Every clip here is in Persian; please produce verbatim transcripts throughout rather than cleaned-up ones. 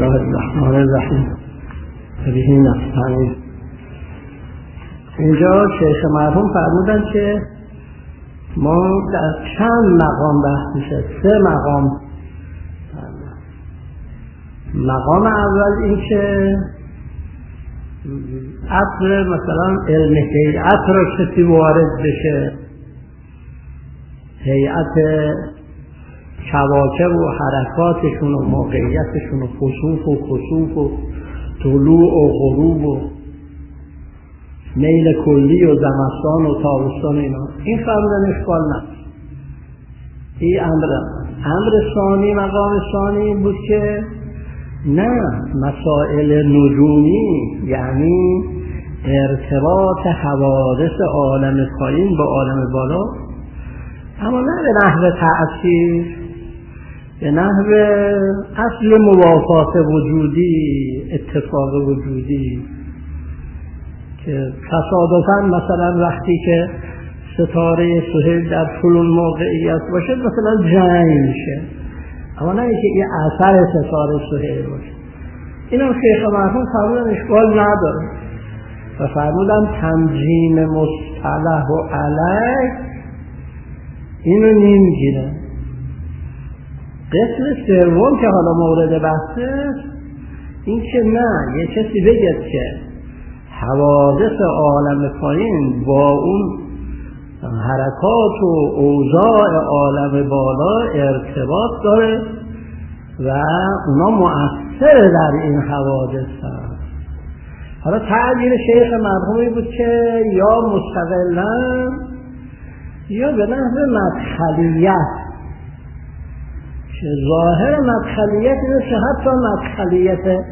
الله الرحمن الرحیم. به نستعین. اینجا شیخ مرحوم فرمودن که ما در چند مقام بحث میشه، سه مقام. مقام اول این که اصل مثلا علم هیئت را کسی وارد بشه، هیئت کواکب و حرکاتشون و موقعیتشون و خسوف و خسوف و طلوع و غروب و میل کلی و زمستان و تابستان، اینا این فرمودن اشکال نداره. این امر امر ثانی، مقام ثانی بود که نه، مسائل نجومی یعنی ارتباط حوادث عالم پایین با عالم بالا، اما نه به نحو تأثیر، به نحو اصل موافات وجودی، اتفاق وجودی، که تصادفاً مثلا وقتی که ستاره سهیل در فلان موقعیت باشه مثلا جنگ میشه، اما نه اینکه این اثر ستاره سهیل باشه. اینم شیخ مرحوم فرمودن اشکال نداره و فرمودن تنجیم مصطلح و علیه اینو نمیگیره. قسم سوم که حالا مورد بحثه این که نه، یه کسی بگه که حوادث عالم پایین با اون حرکات و اوضاع عالم بالا ارتباط داره و اونا مؤثر در این حوادث هست. حالا تعبیر شیخ مرحومی بود که یا مستقلن یا به نحو مدخلیت، که ظاهر مدخلیت اینه که حتی مدخلیت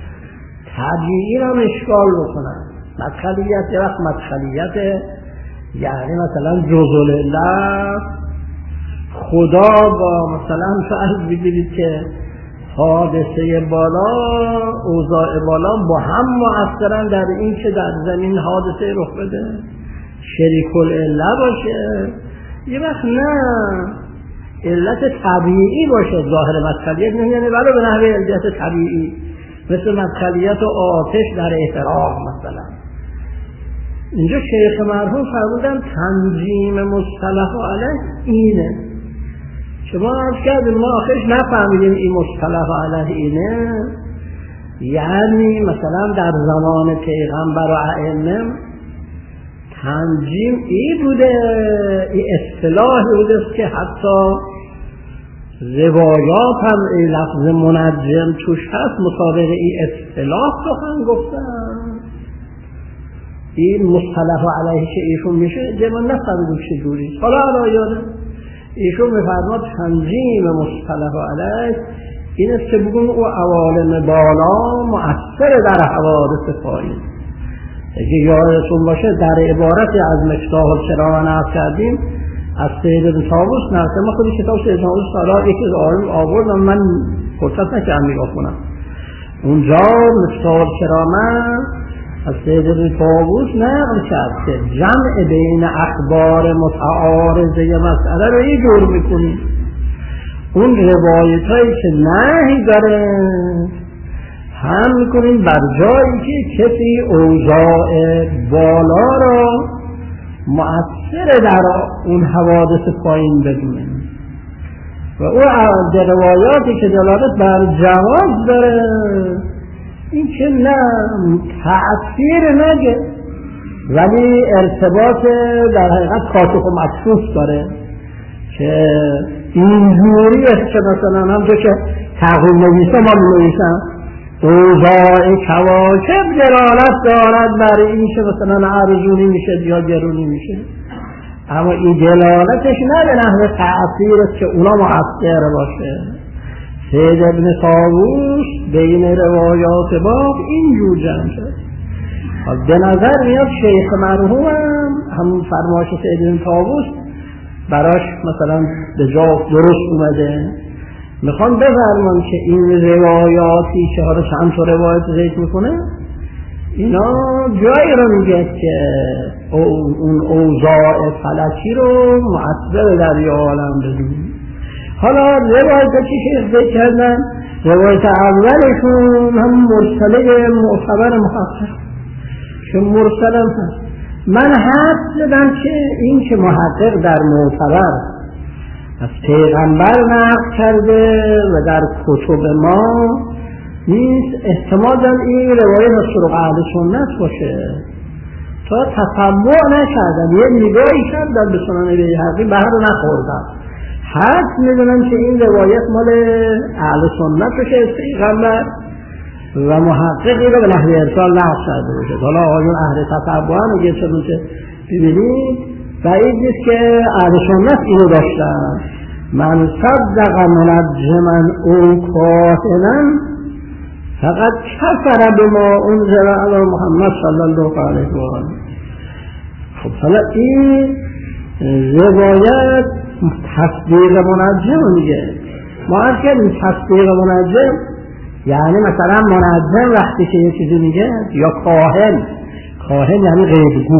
طبیعی را اشکال بکنن. مدخلیت یه وقت مدخلیت یعنی مثلا جزء الله، خدا با مثلا فرض بگیرید که حادثه بالا، اوضاع بالا با هم مؤثرن در این که در زمین حادثه رخ بده، شریک العله باشه. یه وقت نه، علت طبیعی باشه. ظاهر مدخلیت یعنی ولی به نحو علت طبیعی، مثل مدخلیت و آتش در احتراق مثلا. اینجا شیخ مرحوم فرمودن تنجیم مصطلح علیه اینه که ما عرض کردیم ما آخرش نفهمیدیم این مصطلح علیه اینه، یعنی مثلا در زمان پیغمبر و ائمه تنجیم ای بوده، این اصطلاحی بوده که حتی روایات هم ای لفظ منجم توش هست، مطابق این اصطلاح سخن گفتن. این مصطلح علیه که ایشون میشه جمع نفهمیدیم چجوری. حالا علایاده ایشون میفرماد تنظیم مصطلح علیه این است که بگون او عوالم بالا مؤثر در حوادث پایین. اگه یادتون باشه در عبارتی از مفتاح الچراغ نقل کردیم از سید ابن طاووس نقل، ما خودی کتاب سید ابن طاووس سالا یکی از آرم آوردم، من فرصت نکردم نگاه کنم. اونجا مفتاح الچراغ از سید ابن طاووس نقل کرد که جمع بین اخبار متعارضه مسئله رو یه جور میکنیم. اون روایت هایی که نهی داره هم میکنیم بر جایی که کسی اوضاع بالا را مؤثر در اون حوادث پایین بدونه و او در روایاتی که دلالت بر جواز داره این که نه تأثیر نگه ولی ارتباط در حقیقت کاتب و مخصوص داره، که اینجوری است که مثلا همچه که تقویم نویسه ما نویسم اوضاع کواکب دلالت دارد بر این که مثلا ارزونی میشه یا گرونی میشه، اما این دلالتش نه به نحو تأثیر است که اونا مؤثر باشه. سید ابن طاووس بین روایات باب اینجور جمع شد. به نظر میاد شیخ مرحوم هم فرمایش سید ابن طاووس براش مثلا به جا درست اومده، میخوان بفرمان که این روایاتی که حالا چند تا روایت ذکر میکنه اینا جایی رو میگه که اون اوضاع فلکی رو مؤثر در یه عالم بدون. حالا روایت که شیخ ذکر کردن روایت اولشون هم مرسله معتبر محقق که مرسل هم هست. من حد زدم که این که محقق در معتبر از پیغمبر نقل کرده و در کتب ما نیست، احتمال دارم این روایت از طرق اهل سنت باشه. تا تتبع نکردم، یه نگاهی کردم به سنن بیهقی، بهر رو نخوردم. حد میدونم که این روایت مال اهل سنت باشه از پیغمبر و محققی رو به نحوی ارسال نقل کرده باشه. حالا آیون اهل تتبع هم اگه چه روشه ببینید بعید نیست که اهل سنت اینو داشتن. من صدق منجما او کاهنا فقط کفر بما انزل علی محمد صلی الله علیه و آله. خب حالا این روایت تصدیق منجم میگه. ما از که تصدیق منجم یعنی مثلا منجم وقتی که یه چیزی میگه، یا کاهن، کاهن یعنی غیبگو،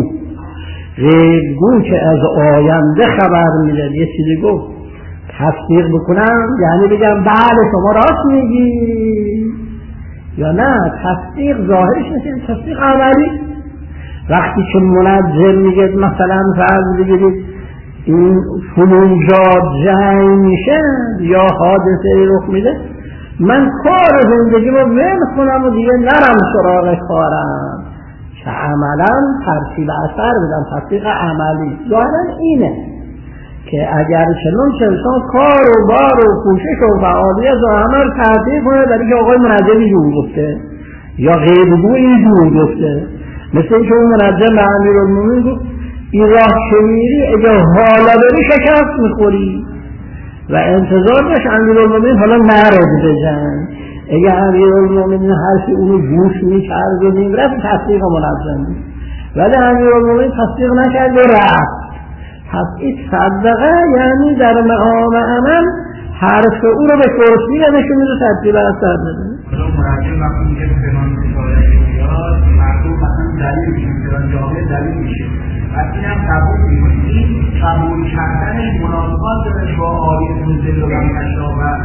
غیبگو که از آینده خبر میده، یه چیزی گفت تصدیق بکنم یعنی بگم بله شما راست میگی، یا نه تصدیق ظاهرش نیست، تصدیق عملی. وقتی که منجم میگه مثلا فرض بگیرید این فلان جا جنگ میشه یا حادثه رخ میده، من کار زندگی رو ول کنم و دیگه نرم سراغ کارم که عملا ترتیب اثر بدم، تصدیق عملی. ظاهرا اینه که اگر چنون که انسان کار و بار و کوشش و فعالیت و همه رو ترتیب کنه در اینکه آقای منجم اینجور گفته یا غیبگو اینجور گفته، مثل اینکه اون منجم به امیرالمومنین گفت این راه که میری اگه حالا بری شکست میخوری و انتظار داشت امیرالمومنین حالا نرد بزن. اگه امیرالمومنین حرفی اونو گوش میکرد و میرفت تصدیق منجم بود، ولی امیرالمومنین تصدیق نکرد و رفت. پس این صدقه یعنی در مقام عمل حرف او رو به کرسی و نشون میده ترتیب اثر بده. حالا مرجع وقتی میگه فلان مثاله بیاد مردم مثلا دلیل میشه، فلان جامعه دلیل میشه، پس این هم قبول میکنید. این قبول کردنش مناسبات داره با آیه منزل و منشا و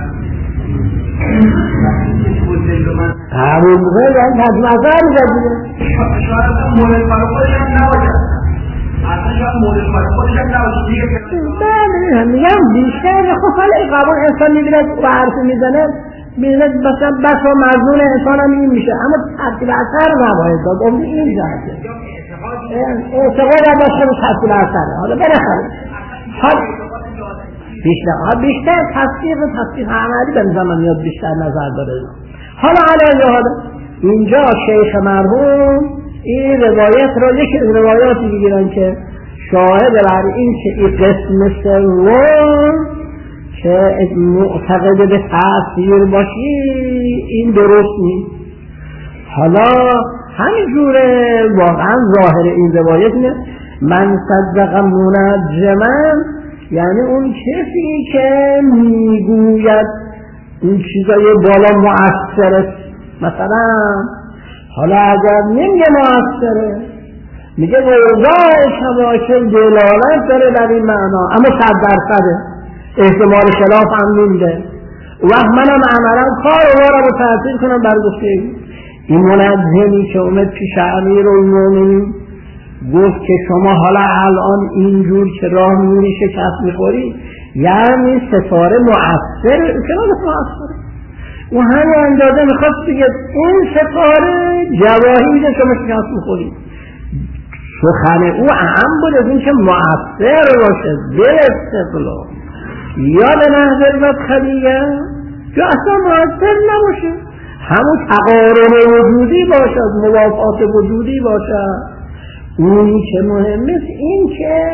قبول میکنید یعنی ترتیب اثر میده. شاید مورد برای خودش هم نباید، اصلا شاید مورد برای خودش هم نباید. بله میگم بیشتر خب حالا این قبول انسان میبیند و حرف میزنه میبیند مثلا بس و مضمون انسان هم این میشه، اما ترتیب اثر نباید داد. اون این جهته اعتقاد هم باشه به ترتیب اثره. حالا برخواه بیشتر بیشتر تصدیق و تصدیق عملی به نظر من میاد بیشتر نظر داره. حالا علیه حالا اینجا شیخ مرحوم این روایت را یک روایاتی بگیرن که شاهد بر این که این قسم سوم که معتقد به تأثیر باشی این درست نیست. حالا همینجوره واقعا ظاهر این روایت نه من صدق منجما یعنی اون کسی که میگوید این چیزای بالا مؤثره. مثلا حالا اگر نمیگه مؤثره، میگه وضع شواکل دلالت داره در این معنا، اما صد درصده احتمال خلاف هم نمیده. وقت منم عملا کار و بارم رو تأثیر کنم بر گفته این منجمی که اومد پیش امیرالمومنین گفت که شما حالا الان اینجور که راه میری شکست میخوری یعنی ستاره مؤثر کنار مؤثره و همین اندازه میخواست بگه این ستاره جواهی میده شما شکست میخوری. سخن او اهم بود از این که مؤثر باشه به استقلال یا به نحو مدخلیه یا اصلا مؤثر نباشه، همون تقارن وجودی باشد، موافقات وجودی باشد. اونی که مهمه این که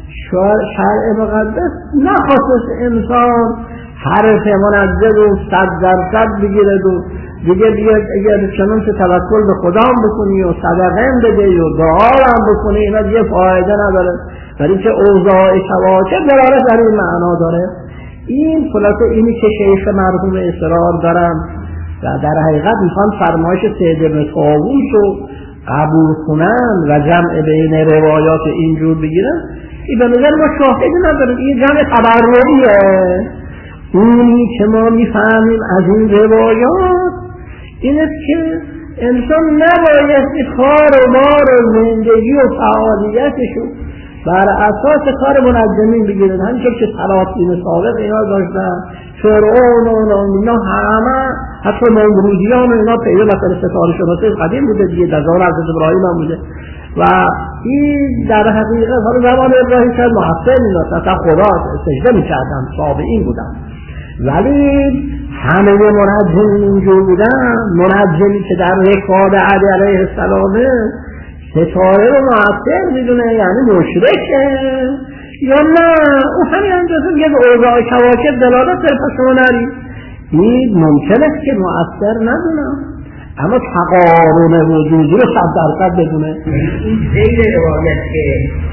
شرع مقدس نخواست انسان حرف منجد و صد درصد بگیرد و دیگه بیاد اگر چنان که توکل به خدا هم بکنی و صدقه هم بده و دعا هم بکنی اینا دیگه فایده نداره، برای که اوضاع شواکل دلالت در این معنا داره. این خلاصه اینی که شیخ مرحوم اصرار دارم و در حقیقت میخوان فرمایش سید ابن طاووس رو قبول کنن و جمع بین روایات اینجور بگیرن. این به نظر ما شاهدی نداریم، این جمع تبرعیه. اونی که ما میفهمیم از این روایات این است که انسان نباید کار و بار و زندگی و فعالیتشو بر اساس کار منجمین بگیرد. همینطور که سلاطین سابق اینا داشتن، فرعون و اینا همه، حتی نمرودیان و اینا پیدا مثلا ستاره شناسی قدیم بوده دیگه، در زمان حضرت ابراهیم هم بوده و این در حقیقت حالا زمان ابراهیم شاید محسن می‌داشتن، تا خدا سجده می‌کردن، صابئین بودن، ولی همه منجمین اینجور بودن. منجمی که در رکاب علی علیه السلام ستاره رو معطل میدونه یعنی مشرکه یا نه او همین اندازه میگه به اوضاع کواکب دلالت داره، پس شما نرید. این ممکن است که مؤثر ندونم اما تقارن وجودی رو صد درصد بدونه. این غیر روایت که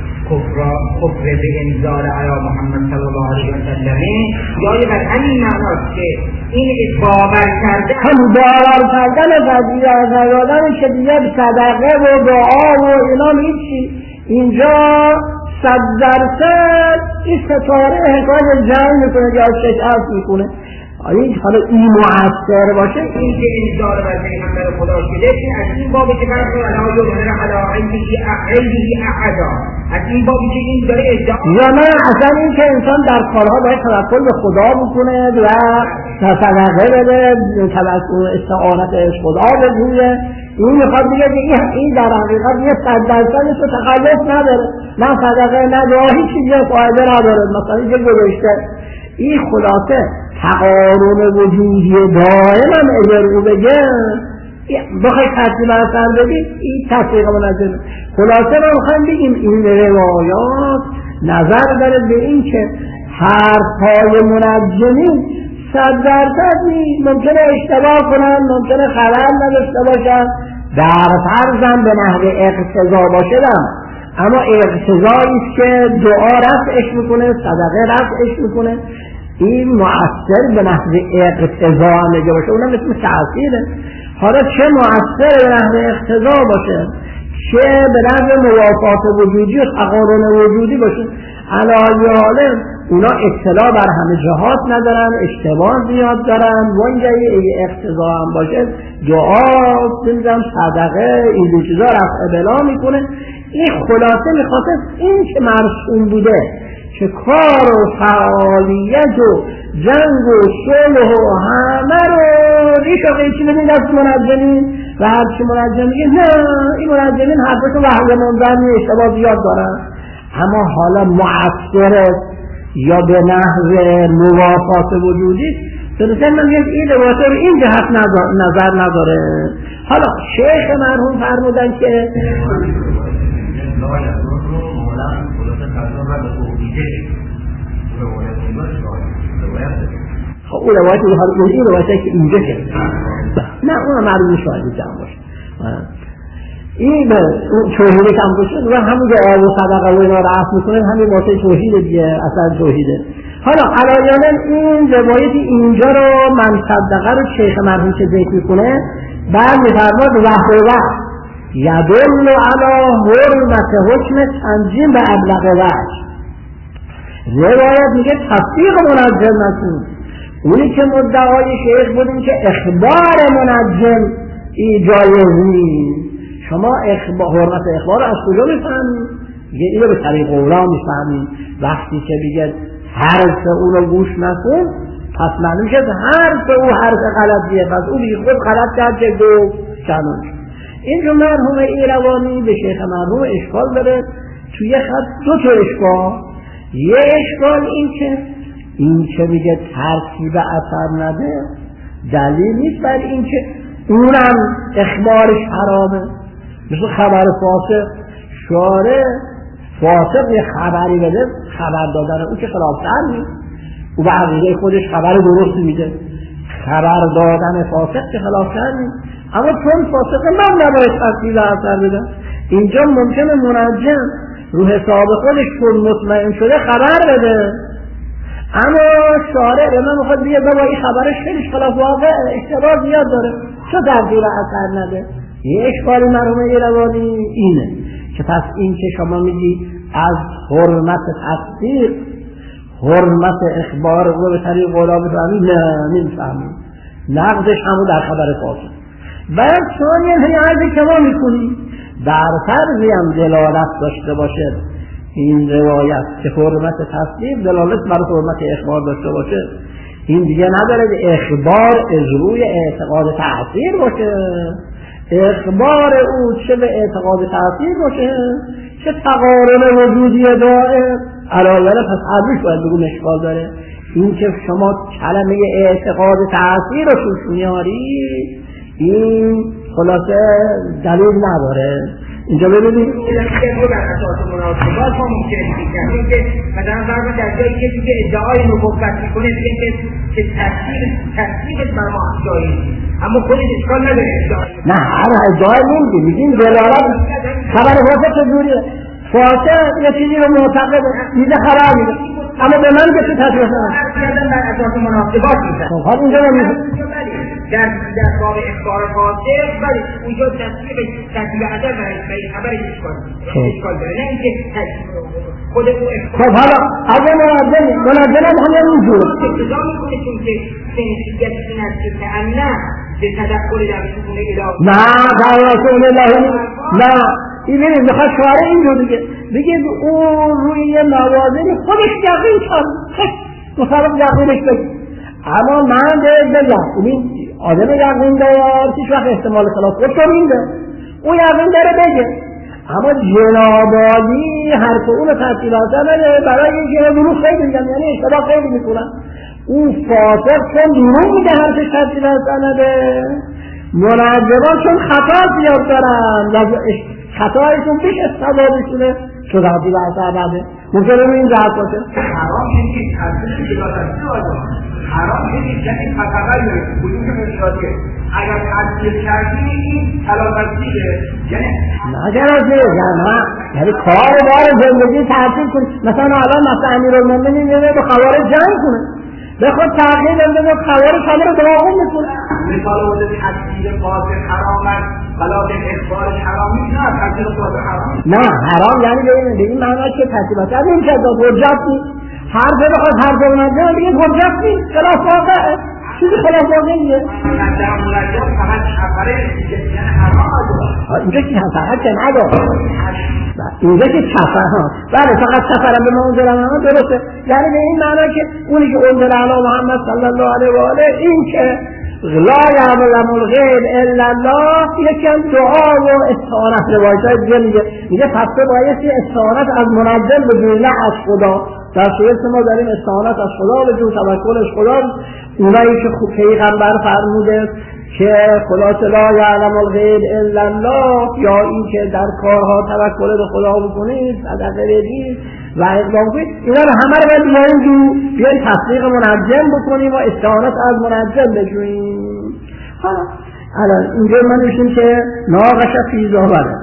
کفر به انزال علی محمد صلی الله علیه و سلم یا یه بر همین معناست که این باور کرده هم باور کردن قضیه از نیادن که دیگه صدقه و دعا و اینا هیچی. اینجا صد درصد این ستاره حکایت جنگ میکنه یا شکست میکنه. این حالا این مؤثر باشه این که انزال بر پیغمبر خدا شده از این بابی که برخی علا یومن علا عیدی احدا، از این بابی که این داره ادعا یا نه اصلا این که انسان در کارها باید توکل به خدا بکنه و صدقه بده، استعانت خدا بگویه. این میخواد بگه این در حقیقت یه صد درصدش رو تخلف نداره، نه صدقه نه دعا هیچ چیزی فایده نداره. مثلا اینجا گذاشته این خلاصه تقارن وجودی دائم هم اگر او بگه بخوای ترتیب اثر بدید این تفریق منجم. خلاصه ما میخوایم بگیم این روایات نظر داره به این که حرفهای منجمین صد درصد نیست، ممکنه اشتباه کنن، ممکنه خلل نداشته باشن، در فرضم به نحو اقتضا باشدم، اما اقتضایی است که دعا رفعش میکنه، صدقه رفعش میکنه. این مؤثر به نحو اقتضا هم نگه باشه، اونم مثل تأثیره. حالا چه مؤثر به نحو اقتضا باشه چه به نحو موافات وجودی و تقارن وجودی باشه، علاوه حاله اونا اطلاع بر همه جهات ندارن، اشتباه زیاد دارن. وانجایی اگه اقتضا هم باشه دعا بزن صدقه این دو چیزا رفع بلا میکنه. این خلاصه میخواسته این که مرسوم بوده که کار و فعالیت و جنگ و صلح و همه رو ریش و قیچی بدین دست منجمین و هرچی منجم میگه نه این منجمین حرفتو وحی منظرمی اشتباه زیاد دارن، اما حالا مؤثر یا به نحو موافات وجودی سلسل من میگه این روایت رو این جهت نظر نداره. حالا شیخ مرحوم فرمودن که خب اون روایت رو حالا این روایتی که اینجا کرد نه اون معلوم شاهدی جمع باشه. این به توحید کم باشه و همون که آب و صدقه و اینا رفت میکنه همین واسه توحید دیگه، اصلا توحیده. حالا علایانا این روایت اینجا رو من صدقه رو شیخ مرحوم که ذکر میکنه بعد میفرماد وحی وحی یدل علی حرمت حکم تنجیم به ابلغ وجه. روایت میگه تصدیق منجم نکنید. اونی که مدعای شیخ بودیم که اخبار منجم ای جایز نیست. شما اخبار حرمت اخبار از کجا میفهمید؟ میگه اینو به طریق اولا میفهمید. وقتی که بگه حرف اون رو گوش نکن پس معلوم شد حرف او حرف غلطیه، پس او بی خود غلط کرد که دو شنون. این جو مرحوم ایروانی به شیخ مرحوم اشکال داره. توی خط دو تا اشکال. یه اشکال این که این که میگه ترتیب اثر نده دلیل نیست بر این که اونم اخبارش حرامه. مثل خبر فاسق، شارع فاسق یه خبری بده خبر دادن اون که خلافتر نیست، او به حقیقه خودش خبر درست میده. خبر دادن فاسق که خلافتر نیست، اما چون فاسق من نباید ترتیب اثر بده. اینجا ممکنه منجم رو حساب خودش چون مطمئن شده خبر بده، اما شارع به من میخواد بیه بابا این خبرش خیلیش خلاف واقع اشتباه زیاد داره چه تغییر اثر نده. یه اشکالی مرحوم ایروانی اینه که پس این که شما میگی از حرمت تصدیق حرمت اخبار او به طریق قولا بفهمی؟ نه نمیفهمیم. نقضش همون در خبر فاسد. بعد ثانیاً هیئتی که ما میکنیم در فرضی هم دلالت داشته باشه این روایت که حرمت تصدیق دلالت بر حرمت اخبار داشته باشه، این دیگه نداره اخبار از روی اعتقاد تأثیر باشه، اخبار او چه به اعتقاد تأثیر باشه چه تقارن وجودی داره علایل پس عربیش باید بگون اشکال داره. این که شما کلمه اعتقاد تأثیر رو توش میاری این خلاصه دلیل نداره. اینجا ببینید که رو در اساس مناسبات ما ممکنه بگیم که مثلا فرض در جایی که دیگه ادعای نبوت میکنه دیگه که که تصدیق تصدیقش بر ما جایی اما خودش اشکال نداره ادعای نه هر ادعای نمیگیم میگیم دلالت خبر واسه چجوریه فاسد یه چیزی رو معتقد میده خبر میده اما به من که تصدیق کردن در اساس مناسبات میشه. خب اینجا میگه در در باب اخبار فاسد ولی اونجا تصدیق تصدیق اثر برای خبرش اشکال اشکال داره نه اینکه خود او خب حالا اگه منظم منظم هم همینجور اقتضا میکنه چون که سنسیت این است که نه به تدخل در شؤون الهی نه در شؤون الهی نه این ببین میخواد شعاره اینجور دیگه بگه اون روی یه موازنی خودش یقین کرد مطابق یقینش بگه اما من به بگم این آدم یقین دار هیچ وقت احتمال خلاف خود رو میده اون یقین داره بگه اما جنابالی حرف اون رو تحصیل آزمه برای اینکه دروغ خیلی میگم یعنی اشتباه خیلی میکنن اون فاسق چون دروغ میگه حرفش تحصیل آزمه منجمان چون خطا زیاد دارن خطایشون بیش از ثوابشونه شده حدی برسه بعده ممکنه رو این جهت باشه حرام نیست تصدیق جلالتی آجا حرام نیست یعنی فتقل بودیم که مشاهده اگر تصدیق کردی این تلافتصیده یعنی نگر از دیگه نه یعنی کار بار زندگی تحصیل کنی مثلا الان مثلا امیر المومنین میده به خوارج جنگ کنه به خود تغییر دنده به خوارج همه رو دواغون میکنه مثال بوده تصدیق فاسد حرام است بلا به اخبارش حرام نیست نه تصدیق فاسد حرام نه حرام یعنی به این معنی که تصدیقات از این که حجت نیست هر جا بخواد هر جا منجم دیگه حجت نیست خلاف واقعه چیزی خلاف واقعیه در منجم فقط خبره یعنی حرام آجا اینجا که فقط که نداره اینجا که سفر ها بله فقط سفرم به ما اونجا ها درسته یعنی به این معنی که اونی که اونجا علی محمد صلی الله علیه و آله این که لا یعلم الغیب الا الله یکی از دعا و استعانت روایت‌های دیگه میگه میگه پس بایستی استعانت از منجم بجویی نه از خدا در صورت ما داریم استعانت از خدا بجویی توکل از خدا اونایی که خوب پیغمبر فرموده که خلاص لا یعلم الغیب الا الله یا این که در کارها توکل به خدا بکنید صدقه بدید و اقدام کنید اینا رو همه رو باید بیاییم جو بیاییم تصدیق منجم بکنیم و استعانت از منجم بجوییم. حالا الان اینجا من میشیم که ناقش فی ظاهره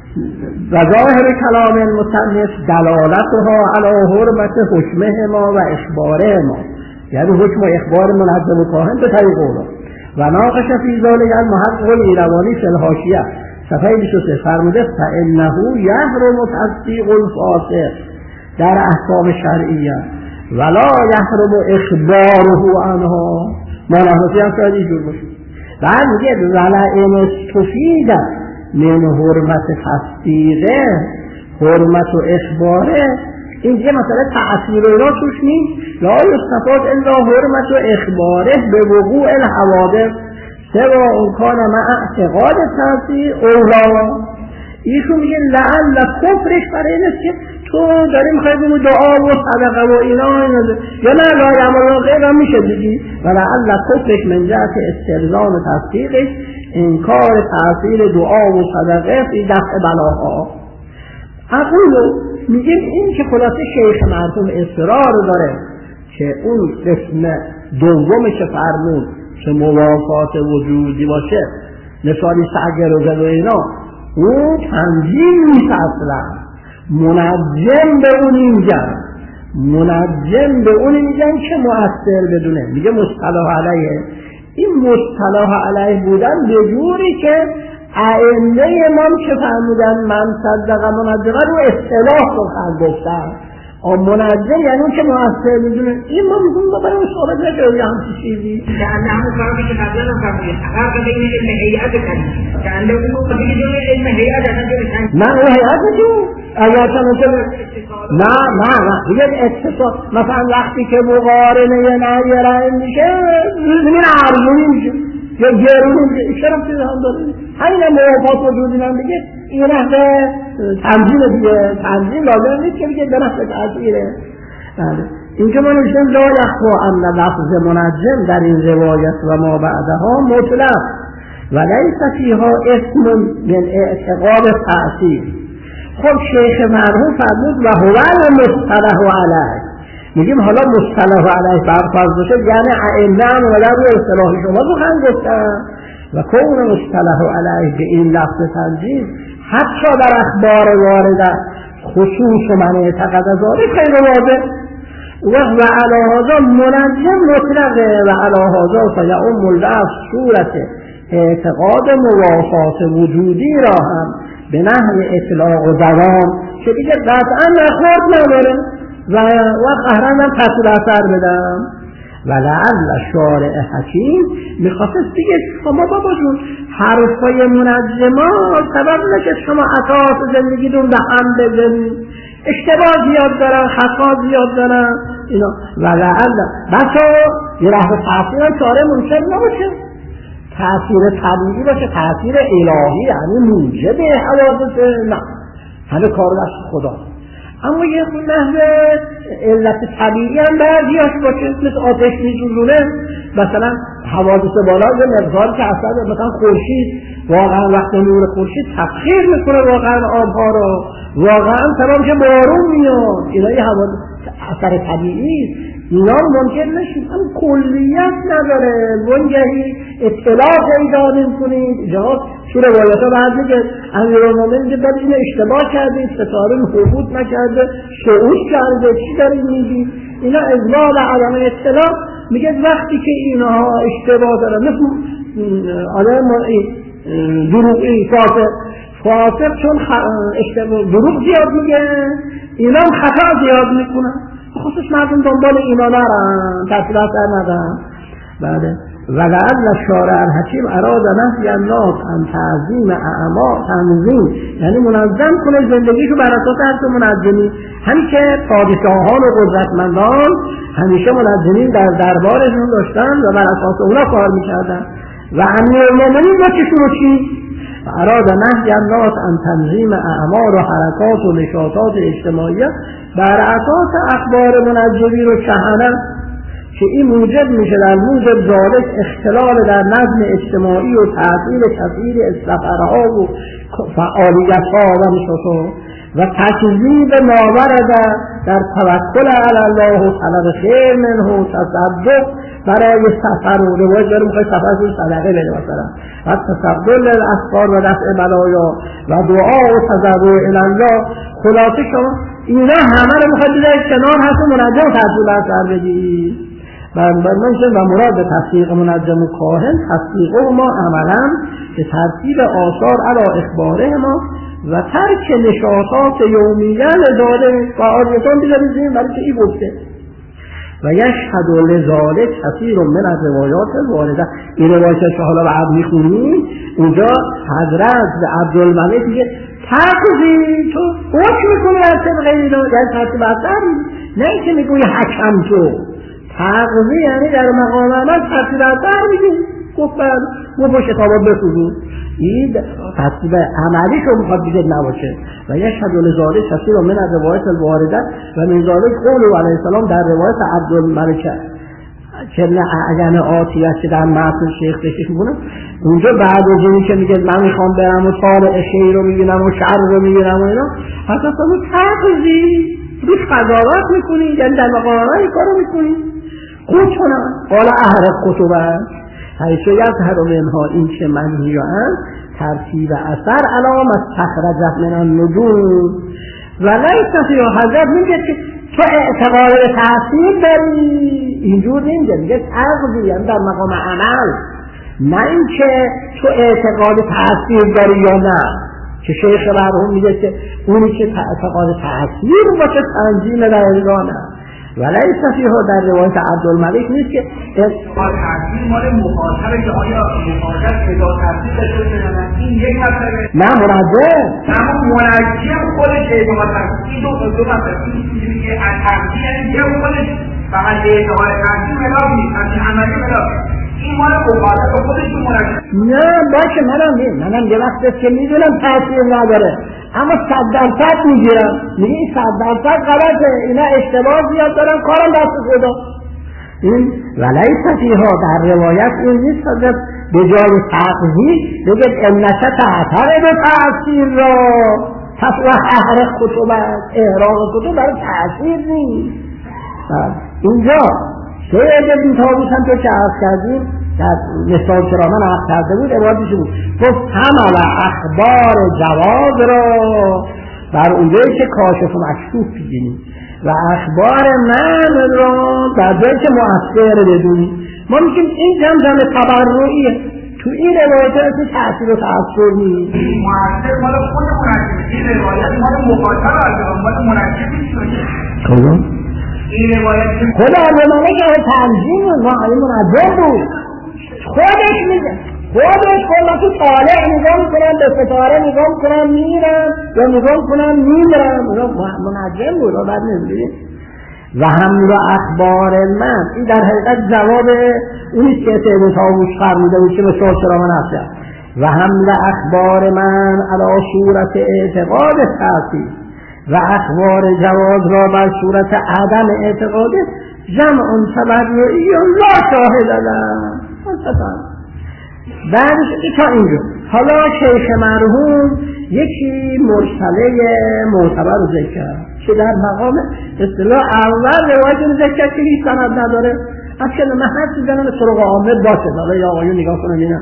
و ظاهر کلام المصنف دلالتها علی حرمت حکمه ما و اخباره ما یعنی حکم و اخبار منجم و کاهن به طریق اولا و ناقش فی ذلک المحقق الایروانی فی الحاشیه صفحه بیست و سه فرموده فانه یحرم تصدیق الفاسق در احکام شرعیه ولا یحرم اخباره عنها ما نحنفی هم شاید اینجور باشه بعد میگه ولا این استفید من حرمت تصدیقه حرمت و اخباره این دیگه مثلا تأثیر اینا توش نیست لا یستفاد الا حرمت و اخباره به وقوع الحوادث سوا اون کان مع اعتقاد تأثیر اولا ایشون میگه لعل کفرش برای اینه که تو داری میخوای بگو دعا و صدقه و اینا یا نه لا یعمل غیر هم میشه بگی و لعل کفرش من جهت استلزام تصدیقش انکار تأثیر دعا و صدقه فی دفع بلاها اقولو میگیم این که خلاصه شیخ مرحوم اصرار داره که اون قسم دومش فرمود که موافات وجودی باشه نشانی سعگر و زد و اینا اون تنظیم نیست اصلا منجم به اون اینجا منجم به اون اینجا که مؤثر بدونه میگه مصطلح علیه این مصطلح علیه بودن به جوری که ائمه امام که فرمودن من صدق منجمه رو اصطلاح رو خواهد گفتن منجم یعنی اون که مؤثر میدونه. این ما میگیم ما برای ثابت نشده یه همچین چیزی که انده همون فرقی که قبلا هم فرمودید فرق بین علم هیئت کنید که انده اون قبیل جون علم هیئت اصلا جون نه اون هیئت نجون اگر چنانچه نه نه نه دیگه اتصال مثلا وقتی که مقارنه نهیه میشه زمین ارزونی میشه یا گرونی میشه این شرم چیز هم داره همین هم موافات وجودی هم دیگه این نحوه تنظیم دیگه تنظیم لازم نیست که دیگه به نحوه تأثیره. اینکه ما نوشتیم لا یخفا ان لفظ منجم در این روایت و ما بعدها مطلق و لیس فیها اسم من اعتقاد تأثیر. خب شیخ مرحوم فرمود و هو المصطلح علیه، میگیم حالا مصطلح علیه برفرض بشه یعنی ائمه هم اومدن روی اصطلاح شما سخن گفتن و کون مصطلح علیه به این لفظ تنجیم حتی در اخبار وارده خصوص من اعتقد ذالک خیلی واضح و و علی هذا منجم مطلقه و علی هذا فیعم اللفظ صورت اعتقاد موافات وجودی را هم به نحو اطلاق و دوام که دیگه قطعا نخورد نداره و و قهرن هم تأثیر اثر بدم و لعل شارع حکیم میخواست دیگه شما بابا جون حرفای منجمان سبب نشه شما اساس زندگیتون به هم بزنید، اشتباه زیاد دارن، خطا زیاد دارن اینا و لعل بچه یه رحم تأثیر هم چاره منشد نباشه، تأثیر طبیعی باشه، تأثیر الهی یعنی موجب حوادث نه همه کار دست خدا. اما یه نحوه علت طبیعی هم بعضیاش باشه مثل آتش می‌سوزونه مثلا حوادث بالا یه مقدار که اصلا مثلا خورشید واقعا وقت نور خورشید تبخیر میکنه واقعا آبها رو واقعا تمام که بارون میاد اینا یه حوادث اثر طبیعی اینا ممکن نشید هم کلیت نداره منگهی اطلاع پیدا نمی‌کنید جهات تو روایت ها بعد میگه امیرالمومنین میگه بعد این اشتباه کردید ستاره حبوط نکرده شعوذ کرده چی دارید میگید اینا اضلال عدم اطلاع میگه وقتی که اینها اشتباه دارن مثل آدم دروغی فاسق فاسق چون اشتباه دروغ زیاد میگه اینا هم خطا زیاد میکنن خصوص مردم دنبال اینا نرن تفصیلات در ندن. بعد ولعل شارع الحکیم اراد نهی الناس عن تعظیم اعمال تنظیم یعنی منظم کنه زندگیشو بر اساس حرف منظمی، همین که پادشاهان و قدرتمندان همیشه منظمین در دربارشون داشتن و بر اساس اونا کار میکردن و امیرالمومنین با چشون چی؟ اراد نهی الناس عن تنظیم اعمال و حرکات و نشاطات اجتماعی بر اساس اخبار منجمی و کهنه که این موجب میشه در موجب ذالک اختلال در نظم اجتماعی و تأثیر کثیر سفرها و فعالیتها و نشاطها و تکذیب ماورد در توکل علی الله و طلب خیر منه و تصدق برای سفر و روایت داریم خواهی سفر کنی صدقه بده مثلا و تصدق للاسفار و دفع بلایا و دعا و تضرع الی الله. خلاصه شما اینا همه رو میخواد بذارید کنار هست و منجم تحصیل اثر بدید منشن و مراد به تصدیق منجم و کاهن تصدیقه ما عملا که ترتیب آثار علی اخباره ما و ترک نشاطات یومیه داده و آریتان دیگه بزنیم برای که ای گفته و یشهد لذالک کثیر من از روایات وارده. این روایت که حالا بعد میخونیم اونجا حضرت به عبدالملک میگه تقضی تو حکم میکنی از طبق اینا یعنی ترتیب اثر نه اینکه میگوی حکم تو تقضی یعنی در مقام عمل ترتیب اثر میگی گفت و با شتابات بسوزون این ترتیب عملی رو میخواد دیگه نباشه و یشهد لذالک کثیر من از روایات الوارده و من ذالک قول علیه السلام در روایت عبدالملک که اگر آتیت که در متن شیخ بشش میکنه اونجا بعد از اینی که میگه من میخوام برم و طالع خیر رو میبینم و شر رو میبینم و اینا حتی تو تقضی روش قضاوت میکنی یعنی در مقامه این کارو میکنی خود کنم قال احرق کتبه حیث یظهر منها این که منهیان ترتیب اثر علام استخرجت من النجوم و لیس فی حضرت میگه که تو اعتقاد به تأثیر داری اینجور نمیگه میگه تقضی یعنی در مقام عمل نه این که تو اعتقاد تأثیر داری یا نه که شیخ مرحوم میگه که اونی که اعتقاد تأثیر باشه تنظیم رایگان است ولیس فیها در روایت عبدالملک نیست که اعتقاد تأثیر مال مخاطب که آیا مخاطب صدا تأثیر داشته نه این یک مسئله نه منجم اما منجم خودش اعتقاد تأثیر دو دو مسئله این که تأثیر یعنی جم خودش فقط اعتقاد تأثیر ملاک نیست همچه عملی ملاک این مال مخاطب خودش منجم نه باشه منم منم یه وقت که میدونم تأثیر نداره اما صد درصد میگیرم میگه این صد درصد غلطه اینا اشتباه زیاد دارن کارم دست خدا این ولیس فیها در روایت این نیست حضرت به جای تقضیح بگه انشه تأثیر به تأثیر را پس و احرق کتب احراق کتب برای تأثیر نیست اینجا سید ابن طاووس هم تو که عرض کردیم در مثال کرامن عرض کرده بود عبارتش بود گفت حمل اخبار جواز را بر اونجایی که کاشف و مکشوف بگیریم و اخبار من را در جایی که مؤثر بدونیم ما میگیم این جمجمه تبرعیه تو این روایت هستی تأثیر و تأثیر نیست مؤثر مال خود منجم این روایت مال مخاطب است مال منجم نیست این روایت خود عبدالملک که تنظیم و منجم بود خودش میگه خودش خود تو طالع نگاه میکنم به ستاره نگاه میکنم میرم یا نگاه میکنم میرم منجم بود و بعد نمیدونی و حمل اخبار من این در حقیقت جواب اونیست که سید طاووس فرموده بود که به شاه چرا من افزد و حمل اخبار من علی صورت اعتقاد تأثیر و اخبار جواز را بر صورت عدم اعتقاد جمع تبرعی لا شاهد لهم بعدش تا اینجا حالا شیخ مرحوم یکی مرسله معتبر رو ذکر کرد که در مقام اصطلاح اول روایت رو ذکر کرد که هیچ سند نداره از که من هر چیز دارم طرق عامه باشه داره یا آقایون نگاه کنم اینا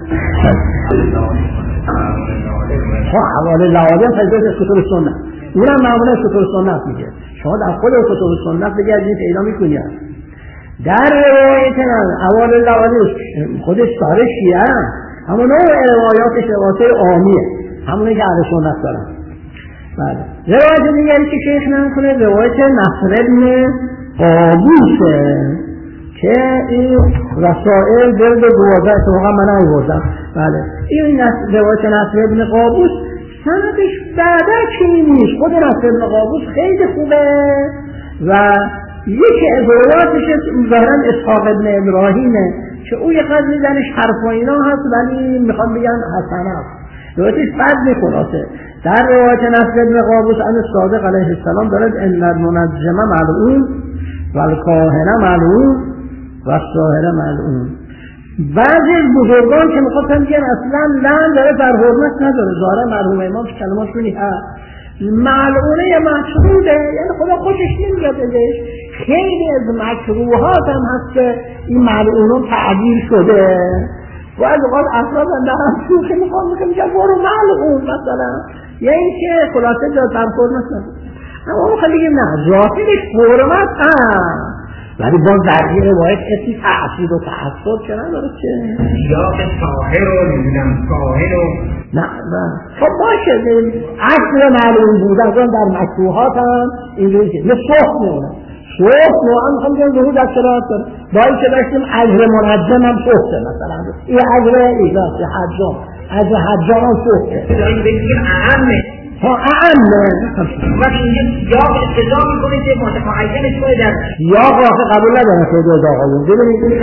خب حواله لوازم فیضای کتب سنت اونم معمولا کتب سنت میگه شما در خود کتب سنت بگردید پیدا میکنید در روایت اول لوازم خودش داره شیعه اما نوع روایاتش روایت عامیه همونه که اهل سنت دارن بله روایت دیگری که شیخ نمیکنه روایت نصر ابن قابوسه که این رسائل جلد دوازده اتفاقا من آوردم بله این روایت نصر ابن قابوس سندش بعدا چی نیست خود نصر ابن قابوس خیلی خوبه و یکی از روایاتش ظاهرا اسحاق ابن ابراهیمه که او یه قدری درش حرف و اینا هست ولی میخوام بگن حسنه است روایتش بد میخلاصه در روایت نصر ابن قابوس عن صادق علیه السلام دارد ان المنجم ملعون و الکاهن ملعون و الساحر ملعون بعضی بزرگان که میخواستن بگن اصلا لعن داره در حرمت نداره ظاهرا مرحوم امام کلماتشونی هست ملعونه یا مطروده یعنی خدا خوشش نمیاد ازش خیلی از مکروهات هم هست که این ملعونون تعبیر شده و از اوقات افراد هم دارم شوخی میخوام میکنم میگم برو ملعون مثلا یعنی اینکه خلاصه جا در حرمت نداره اما اون خیلی بگیم نه ظاهرش حرمت هم ولی باز در این روایت اسی تأثیر و تأثیر چه نداره چه؟ سیاق ساحر رو نمیدونم ساحر رو نه نه خب باشه اصل معلوم بود از آن در مکروهات هم اینجوری که یه صحب میونه صحب نوعا میخوام بگم ظهور در شرایط داره باید که داشتیم عجر منجم هم صحبه مثلا این عجر ایزاست یه حجام عجر حجام هم صحبه داریم بگیم اهمه ها اهمه وقتی اینجا سیاق اقتضا میکنه که متعینش باید در سیاق واقع قبول نداره خیلی از آقایون ببینید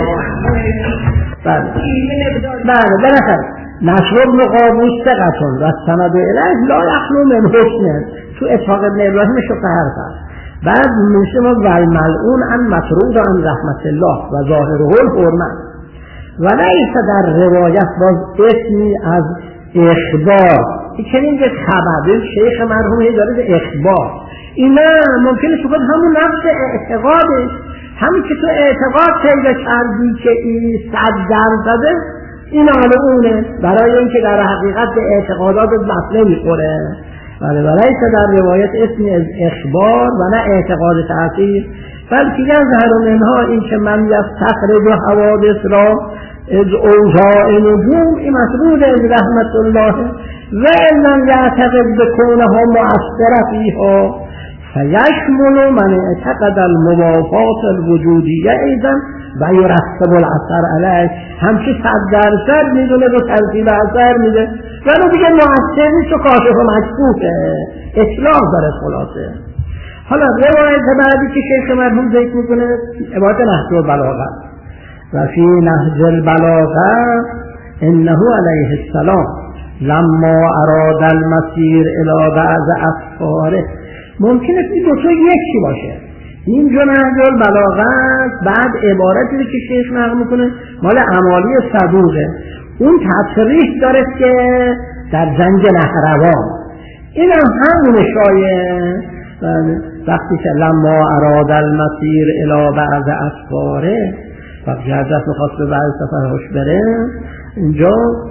بله بله بلکه نصر ابن قابوس ثقة و السند الیه لا یخلو من حسن تو اسحاق ابن ابراهیم شفهر کرد بعد میشه ما والملعون عن مطرود عن رحمت الله و ظاهره الحرمت و لیس در روایت باز اسمی از اخبار که اینجا خبر شیخ مرحوم داره به اخبار اینا ممکنه شکل همون نفس اعتقادش همین که تو اعتقاد پیدا کردی که این صد درصده این ملعونه برای اینکه در حقیقت به اعتقادات بس نمیخوره ولی ولیس در روایت اسمی از اخبار و نه اعتقاد تأثیر بلکه یظهر منها این که من یستخرج حوادث را از اوضاع نجوم این مسعود از رحمت الله و لم یعتقد بکونها مؤثرة فیها فیشمل من اعتقد الموافات الوجودیه ایضا و یرتب الاثر علیه. همچه صد درصد میدونه به ترتیب اثر میده ولی دیگه مؤثر نیست و کاشف و مشکوکه، اصلاح داره خلاصه. حالا روایت بعدی که شیخ مرحوم ذکر میکنه عبارت نهج البلاغه و فی نهج البلاغه انه علیه السلام لما اراد المسیر الی بعض اسفاره. ممکنه این دو تا یکی باشه. اینجا نهج البلاغه بعد عبارتی که شیخ نقل میکنه مال امالی صدوقه، اون تصریح داره که در زنج نهروان. این هم همون شایه وقتی که لما اراد المسیر الی بعض اسفاره وقتی حضرت میخواست به بعض سفرهاش بره اینجا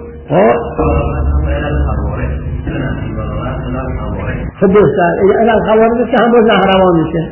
خب بهتر الان خوارج که هم باز نهروان میشه.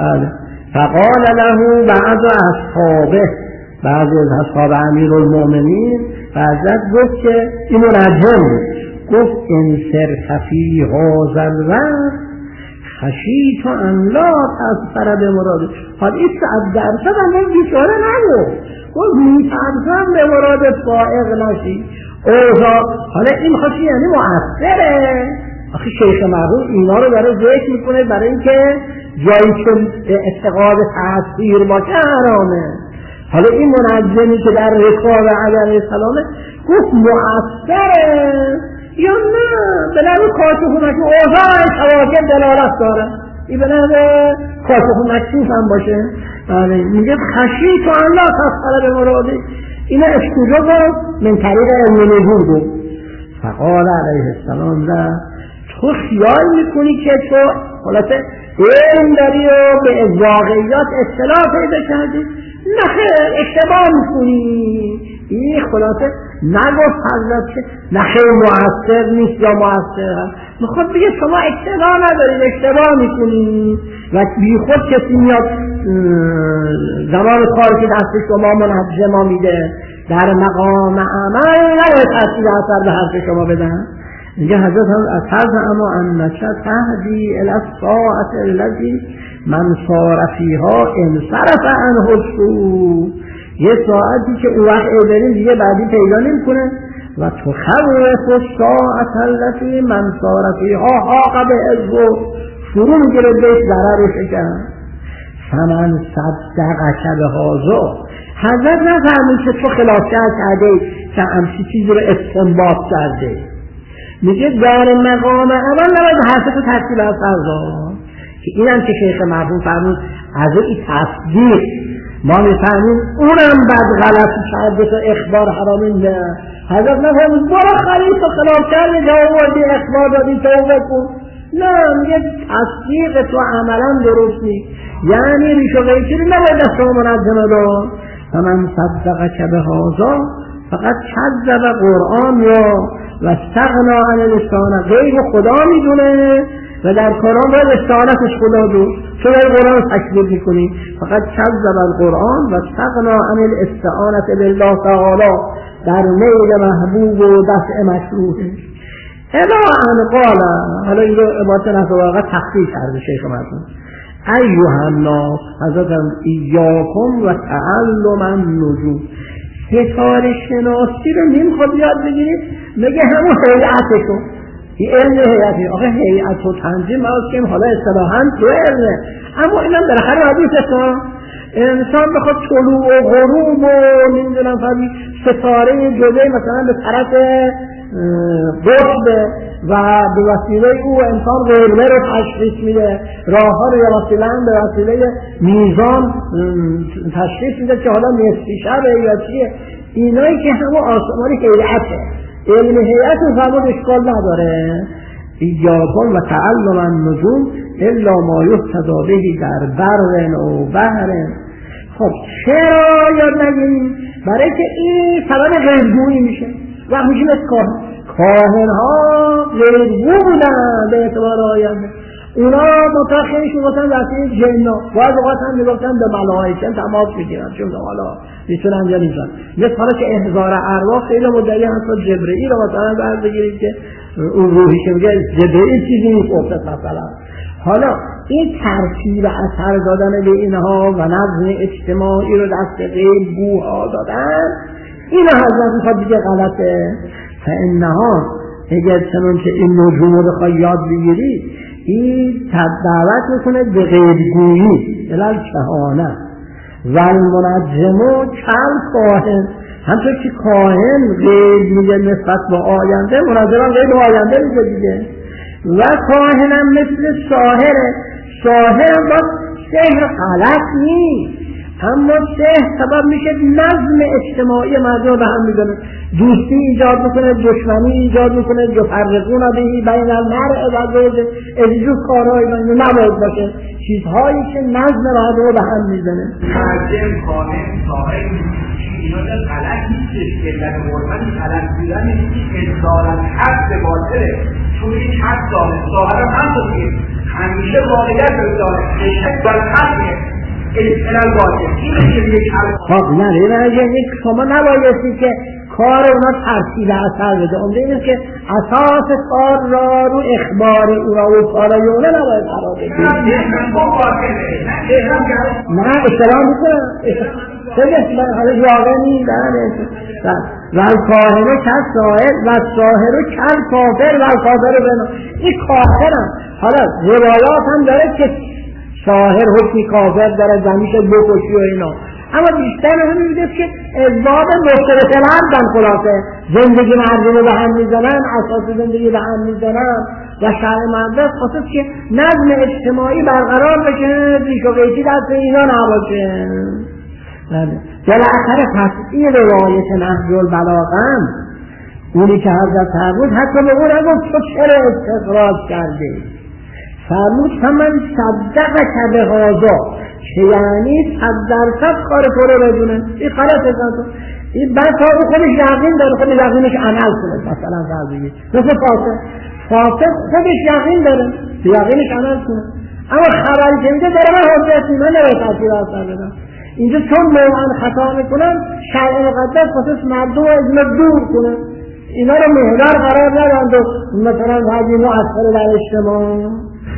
فقال له بعض اصحابه، بعضی از اصحاب امیرالمؤمنین حضرت گفت که این منجم گفت ان صرت فی هذا الوقت خشیت ان لا تظفر بمراد. حالا این صد درصد هم بیچاره نگفت، گفت میترسم به مراد فائق نشی اوضاع. حالا این خاصی یعنی مؤثره. آخه شیخ مرحوم اینا رو داره ذکر میکنه برای اینکه جایی که اتقاد تأثیر باشه حرامه. حالا این منجمی که در رکاب علیه السلام گفت مؤثره یا نه به نوع کاشف مکشوف اوضاع شواهد دلالت داره، این به نوع کاشف مکشوف هم باشه. میگه خشیت ان لا تظفر بمرادی. اینا از کجا گفت؟ من طریق علم نجوم گفت. فقال علیه السلام نه تو خیال میکنی که تو خلاصه علم داری و به واقعیات اطلاع پیدا کردی؟ نه خیر اشتباه میکنی. این خلاصه نگفت حضرت که نه خیر مؤثر نیست یا مؤثر هست، میخواد بگه شما اشتباه ندارید، اشتباه میکنی و بی خود کسی میاد زمان کار که دست شما منجما میده در مقام عمل نباید تأثیر اثر به حرف شما بدن. اینجا حضرت هم از حرف اما انشا تهدی الاساعت الذی من صار فیها انصرف عنه السوء. یه ساعتی که اون وقت ایداریم دیگه بعدی پیدا نمی کنه و تو خوف الساعت التي من صار فیها حاق به ازو شروع میگیره بهش ضرر شکن. فمن صدق به هازا. حضرت نفرمید که تو خلافکار کرده که همچی چیزی رو استنباط کرده. میگه در مقام اول نباید حرف تو تحصیل از فرضا که این هم که شیخ مرحوم فرمود از این تصدیق ما میفهمیم اونم بعد غلط کرده تو اخبار حرامی نه. حضرت نفرمود برو خرید تو خلاف کردی جواب وردی اخبار دادی توبه کن. نه میگه تصدیق تو عملا درست نیست، یعنی ریش و قیچی نباید دست و منظمه دار. فمن صدق که به هازا فقط کذب قرآن یا و استغنا عن لسان غیر خدا میدونه و در قرآن باید استعانتش خدا دو چون در قرآن تکذیب میکنی. فقط کذب القرآن و استغنا عن الاستعانت بالله تعالی در میل محبوب و دفع مشروعش. الا ان قال، حالا این رو عبارت نفس واقع تخفیف کرده شیخ مرحوم، ایها الناس حضرت ایاکم و تعلم النجوم. ستاره شناسی رو نمیخواد یاد بگیرید، میگه همون هیئتشون این علم هیئتی. آخه هیئت و تنظیم هست حالا اصطلاحاً تو علمه، اما اینم بالاخره حدیثه تا انسان بخواد طلوع و غروب و نمیدونم فرمی ستاره جلوی مثلا به طرف قطب و به وسیله او انسان قرمه رو تشخیص میده، راه ها رو یا وسیله به وسیله میزان تشخیص میده که حالا نصفی شبه یا چیه. اینایی که همون آسمان هیئته، علم هیئت و فرمود اشکال نداره. ایاکم و تعلم النجوم الا ما یهتدی به در بر و بحر. خب چرا یاد نگیریم؟ برای که این سبب غیرگویی میشه. وقت میشه مثل کاهن کاهن ها غیرگو بودن به اعتبار آینده. اونا متخیلش میگفتن وسیله جنّا، باید اوقات هم میگفتن به ملائکه تماس میگیرن چون حالا میتونن یا نیستن. مثل حالا که احضار ارواح خیلی مدعی هست جبرئیل رو مثلا برد بگیرید که اون روحی که میگه جبه چیزی میخورده مثلا. حالا این ترتیب اثر دادن به اینها و نظم اجتماعی رو دست غیب بوها دادن، این حضرت میخواد دیگه غلطه. فانها اگر چنان که این نجوم رو بخوای یاد بگیری، این دعوت میکنه به غیبگویی الال کهانه و المنجم کل کاهن. همطور که کاهن غیب میگه نسبت به آینده، منجم غیب آینده میگه دیگه. و کاهنم مثل ساحره، ساحر با سحر غلط نیست، اما سحر سبب میشه نظم اجتماعی مردم به هم میزنه، دوستی ایجاد میکنه، دشمنی ایجاد میکنه، یفرقون بهی بین المرء و زوجه، اینجور کارهایی نباید باشه، چیزهایی که نظم مردم به هم میزنه. مرجم، کاهن، ساحر اینا در غلط نیستش که در قربانی غلط بودن نیست، اصدارت حق به باطله، چون این حق داره ساحر هم بودید همیشه واقعیت رو داره، شک بر حقه الال باطل. این میشه یک حق. خب نه نه شما نبایستی که کار اونا ترتیب اثر بده، اون دیگه که اساس کار را رو اخبار او را و کارای اونا نباید قرار بدید. نه اشتباه میکنم بگه من حالا واقع نیم و کاهنه کل ساحر و ساحر کل کافر و کافر بنا، این کافر هم حالا روایات هم داره که ساحر حکمی کافر داره زمیشه بکشی و اینا، اما بیشتر هم میگه که ازداد مختلف الهردن، خلاصه زندگی مردم به هم میزنن، اساس زندگی به هم میزنن و شرع مردم خاصه که نظم اجتماعی برقرار بشه، ریش و قیچی دست اینا نباشه. بالاخره پس این روایت نهج البلاغه اونی که حضرت فرمود حتی به اون هم تو چرا استخراج کرده، فرمود فمن صدق که به هازا، که یعنی صد درصد کار تو رو بدونه. این غلطه کنه، این بعد تا او خودش یقین داره، خودش یقینش عمل کنه. مثلا فرض مثل فاسق، فاسق خودش یقین داره، یقینش عمل کنه، اما خبری که میده داره من حجت من نباید تاثیر اثر بدم. اینجا چون موعن خطا میکنن، شرع مقدس خصوص مردم از ما دور کنه، اینا رو محور قرار ندند و مثلا حجی مؤثر در اجتماع.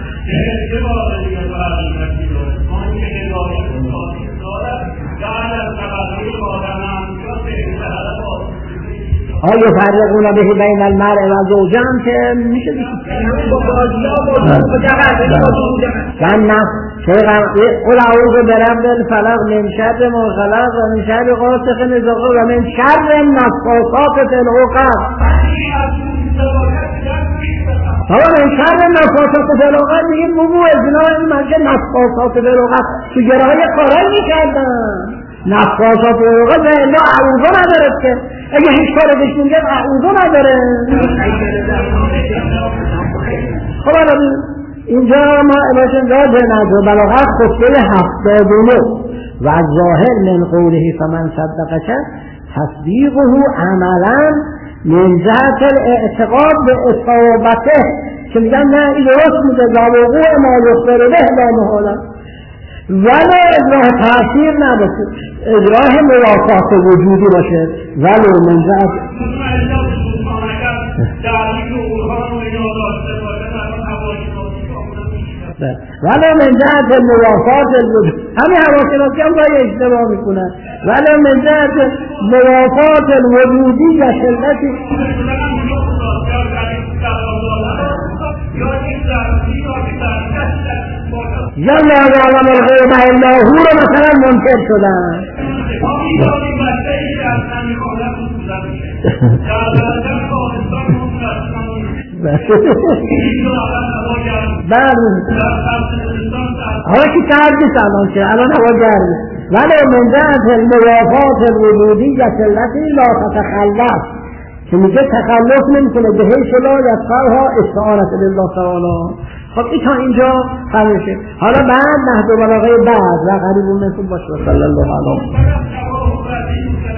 آیا فرقون به بین المرء و زوجه هم که میشه من نه قل اعوذ برب الفلق من شر ما خلق و من شر غاسق اذا وقب و من شر النفاثات فی العقد. حالا من شر نفاثات فی العقد میگه بابو ازنا این منشه نفاثات فی العقد تو گرهای کارایی میکردن، نفاثات فی العقد و الا اعوذ نداره که اگه هیچ کار بهش میگه اعوذ نداره. خب الان اینجا ما اماشن داد نهج البلاغه خطبه هفتاد و نه و ظاهر من قوله فمن صدق که تصدیقه عملا من جهت الاعتقاد به اصابته، که میگن نه این درست میگه ذاوقوع ما یخبر به لا محاله، ولی اجراه تاثیر نباشه، اجراه موافقت وجودی باشه، ولی من جهت ولی من جهت موافقت الوجود، همین حواشناسی هم باید اشتباه میکنن، ولی من جهت موافقت الوجودی و شلتی یا لا یعلم الغیب الا هو رو مثلا منکر شدن. حالا که تعدیس الان چه الان هوا گرمه، ولی من جهت الموافقات الوجودی یا سلتی لا تتخلف، که میگه تخلف نمیکنه به حیث لا یدفعها استعانت بالله تعالی. خب این تا اینجا خمیشه. حالا بعد نهج البلاغه بعد و قریب مثل باشه. صلی الله علیه و